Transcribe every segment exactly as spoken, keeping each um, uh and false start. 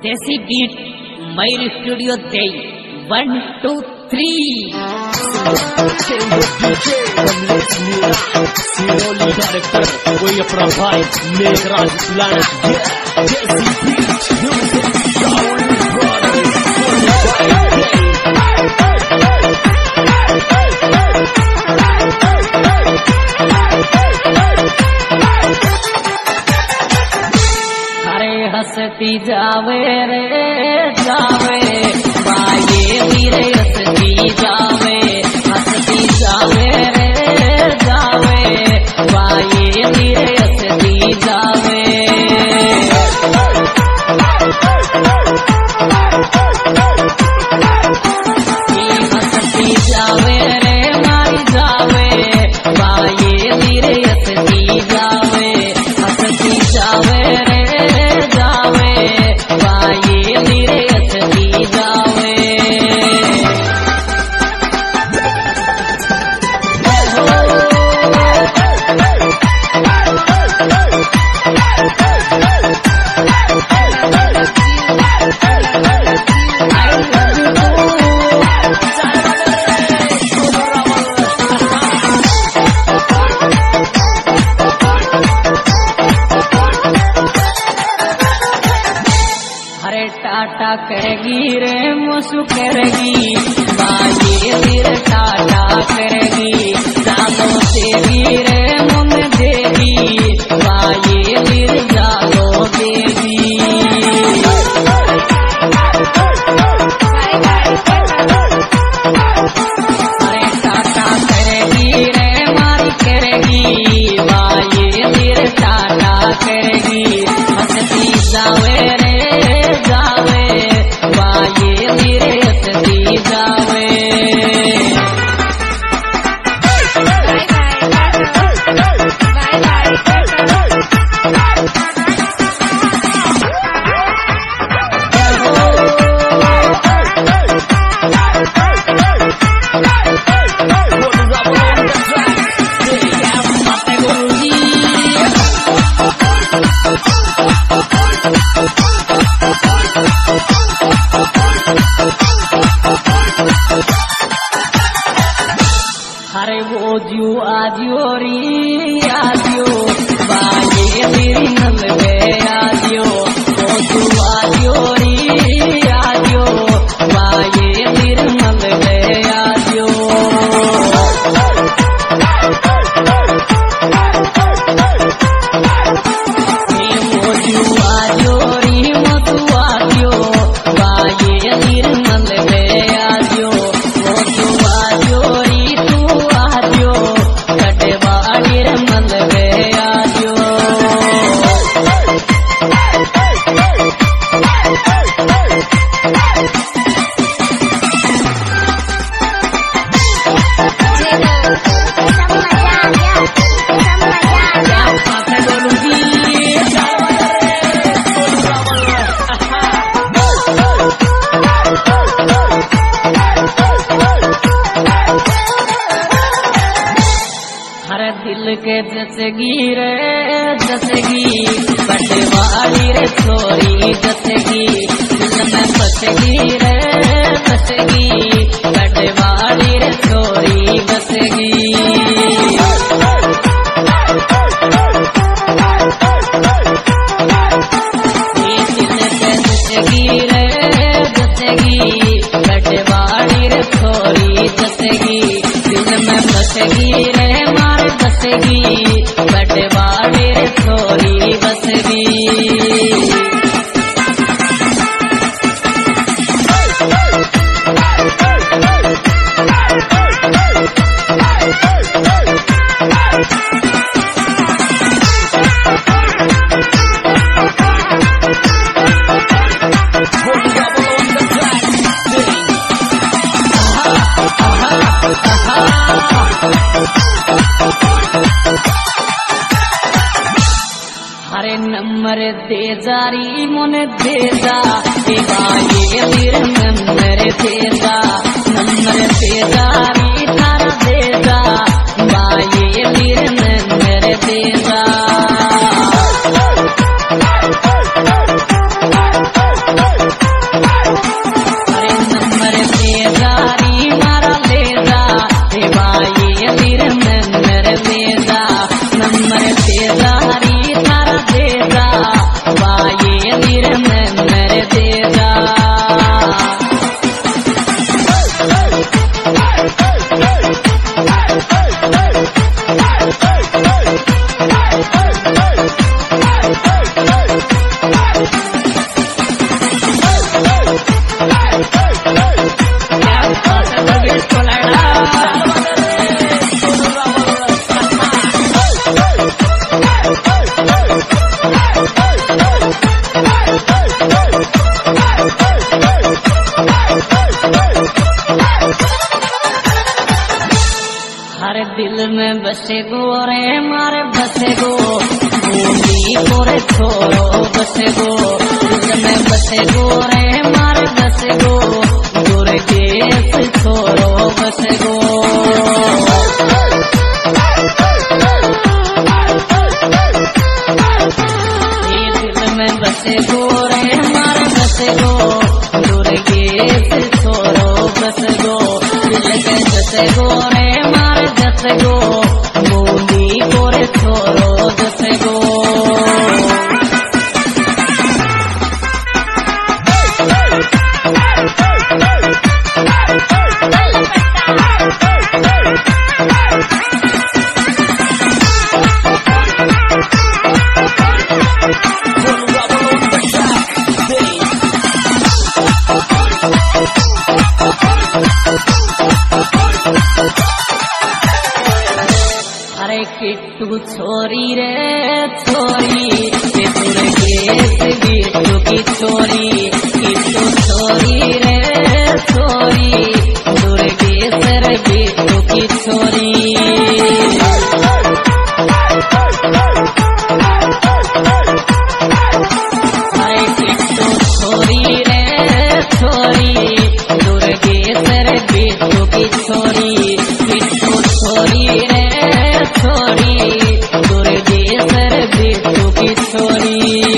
देसी beat Mayur studio दे one two three director वही अपना भाई मेघराज अरे हंसती जावे रे जावे बाये वीरे हंसती जावे हंसती जावे रे जावे बाये वीरे हंसती जावे हंसती जावे रे मारी जावे बाये वीरे हंसती जावे हंसती जावे रे टाटा करेगी रे मुसु करेगी बाये वीर टाटा करेगी जानो देवी रे मुन देवी बाये वीर जानो देवी अरे टाटा करेगी रे मारी करेगी बाये वीर टाटा करेगी हंसती जावे रे जावे बाये वीरे हंसती जावे अरे वो जियो आजियो री आजियो बाये मेरी नल में आजियो वो जियो आजियो री आजियो बाये मेरी नल में आजियो वो जियो आजियो री मधु आजियो बाये मेरी नल में आजियो वो जियो आजियो री दिल के जसगी रे जसगी बटवाड़ी रे छोरी जसगी दिल में बसगी रे बसगी बटवाड़ी रे छोरी बसगी दिल के जसगी रे जसगी बटवाड़ी रे छोरी जसगी दिल में बसगी रे मारे बसगी बटवाड़े रे छोरी बसगी अरे नंबर दे जारी मुन दे जा बाये वीर नंबर दे जा नंबर दे जारी तारा दे जा बाये वीर नंबर दे जा अरे नंबर तेजारी मारा ले जा हे भाई वीर नंबर ले जा नंबर तेजारी थारा दे जा भाई वीर नंबर दे जा हर दिल में बसे गो रे मारे बसे गो भूमि कोरे छोरो बसे गो दिल में बसे गो रे मारे बसे गो दूर देश छोरो बसे गो ये दिल में बसे गो रे मारे बसे गो दूर देश छोरो बसे गो दिल के बसे गो रे मारे जसे गो मूली कोरे छोरो जसे गो अरे किट्टू छोरी रे छोरी ये तुरे केस बिट्टू की छोरी किट्टू छोरी रे छोरी तुरे केस रे बिट्टू की छोरी अरे किट्टू छोरी रे छोरी तुरे केस रे बिट्टू की छोरी किट्टू छोरी रे छोरी दूर देश रे बिट्टू की छोरी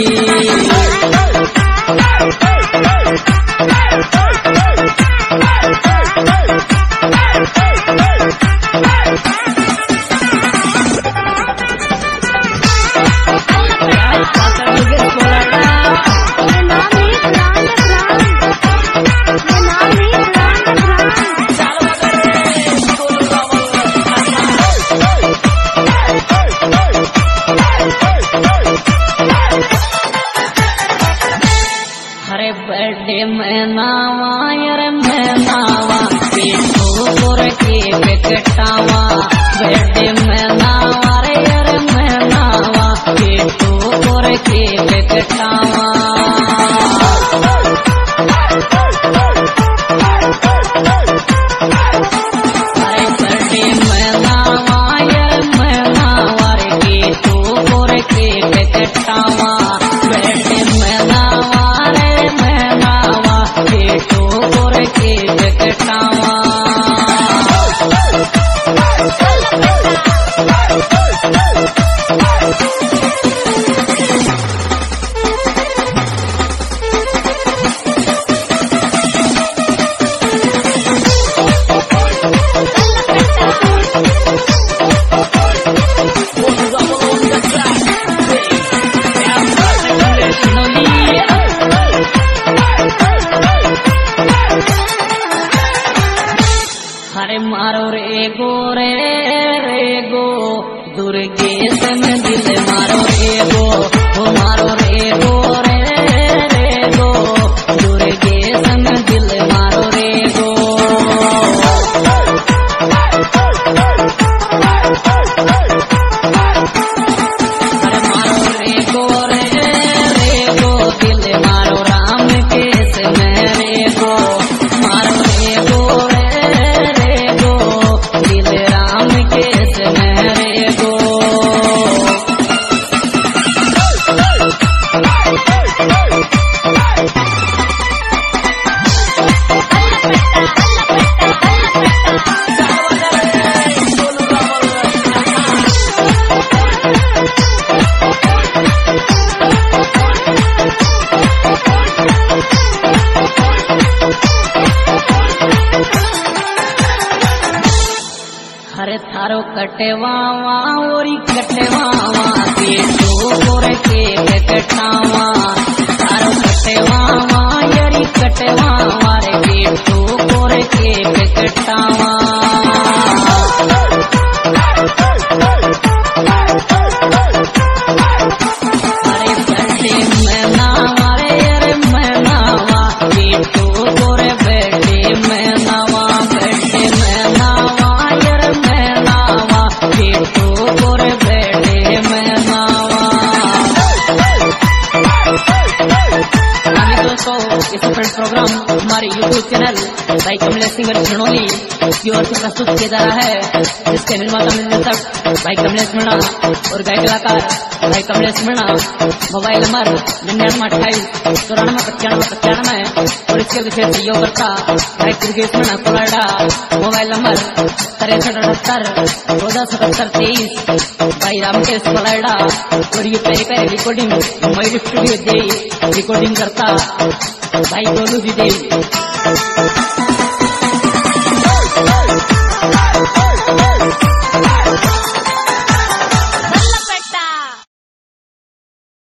हरे बर्थडे में नावा यार मैं नावा पेटू कोर के बेकटावा बर्थडे में नावा रे यार मैं नावा पेटू कोर के बेकटावा हरे बर्थडे में नावा यार मैं नावा रे पेटू कोर के बेकटावा बर्थडे में नावा पेटू कोरे के बेकटावा हरे मारो रे गो रे रे गो दुर्गेश में दिल मारो रे गो वो मारो रे गो रे रे गो दुर्गेश में दिल मारो रे गो हरे मारो रे गो रे रे गो दिल मारो राम केस में रे गो मारो रे गो दिल राम केस में रे गो थारो कटवावा ओरी कटवावा के तो गोरे के कटावा थारो कटवावा यरी कटवावा रे के तो गोरे के कटावा अरे बर्थडे में नावा रे अरे मैं नावा के तो गोरे बर्थडे में नावा बर्थडे में नावा यार मैं नावा के तो गोरे बर्थडे में नावा। दोस्तों इस प्रोग्राम हमारे यूट्यूब चैनल भाई कमलेश सिंगर झनोली की ओर से प्रस्तुत किया जा रहा है, जिसके निर्माता निर्देशक भाई कमलेश मीणा और गायक कलाकार भाई कमलेश मीणा। मोबाइल नंबर निन्यानवे अट्ठाईस चौरानवे पचानवे पचानवे और इसके विशेष सहयोगकर्ता भाई दुर्गेश मीणा कोलाडा। मोबाइल नंबर तिरसठ अठहत्तर चौदह सतहत्तर तेईस भाई रामकेश कोलाडा और ये पहले पहले रिकॉर्डिंग मोबाइल स्टूडियो दे रिकॉर्डिंग करता भाई गोलू जी देव।